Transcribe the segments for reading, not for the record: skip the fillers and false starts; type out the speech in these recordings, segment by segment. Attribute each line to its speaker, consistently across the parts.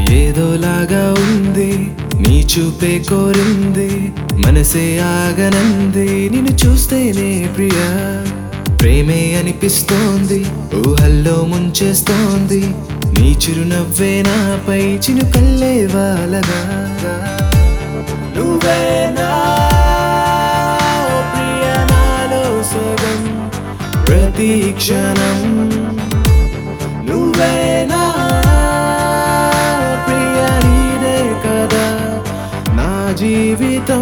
Speaker 1: ఏదోలాగా ఉంది నీ చూపే కోరింది మనసే ఆగనంది నిన్ను చూస్తేనే ప్రియా ప్రేమే అనిపిస్తోంది ఊహల్లో ముంచేస్తోంది నీ చిరునవ్వే నాపై చినుకల్లే వాలగా నువ్వేనా ఓ ప్రియా నాలో సగం ప్రతి క్షణం నువ్వేనా ప్రియా నీదే కదా నా జీవితం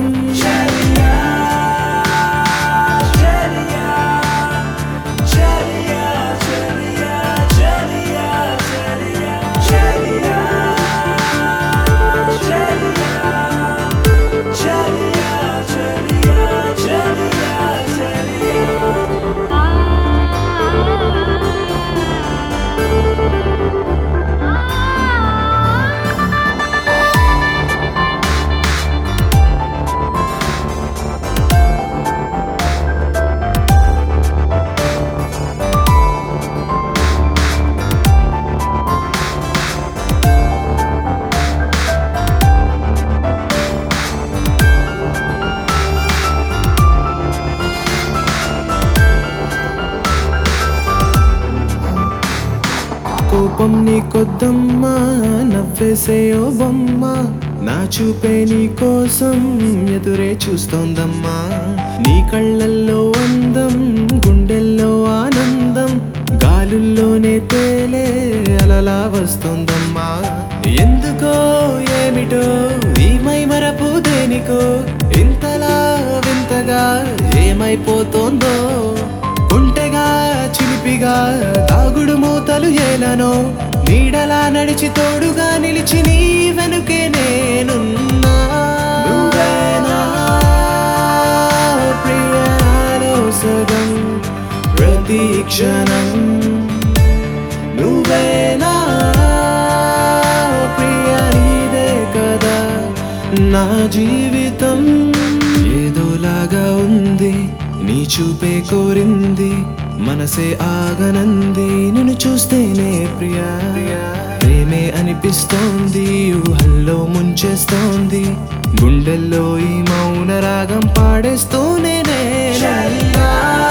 Speaker 1: కోపం నీ కొద్దమ్మా నవ్వేసే ఓ బొమ్మ నా చూపే నీ కోసం ఎదురే చూస్తోందమ్మా నీ కళ్ళల్లో అందం గుండెల్లో ఆనందం గాలుల్లోనే తేలే అలలా వస్తోందమ్మా ఎందుకో ఏమిటో ఈ మైమరపు దేనికో ఇంతలా వింతగా ఏమైపోతోందో కుంటెగా చిలిపిగా దాగుడు మూతలు ఏలనో నీడలా నడిచి తోడుగా నిలిచి నీ వెనుకే నేనున్నా నువ్వేనా ప్రియా నాలో సగం ప్రతి క్షణం నువ్వేనా ప్రియా నీదే కదా నా జీవితం ఏదోలాగా ఉంది నీ చూపే కోరింది మనసే ఆగనంది నిన్ను చూస్తేనే ప్రియా ప్రేమే అనిపిస్తోంది ఊహల్లో ముంచేస్తోంది గుండెల్లో ఈ మౌన రాగం పాడేస్తూనే నేనన్నా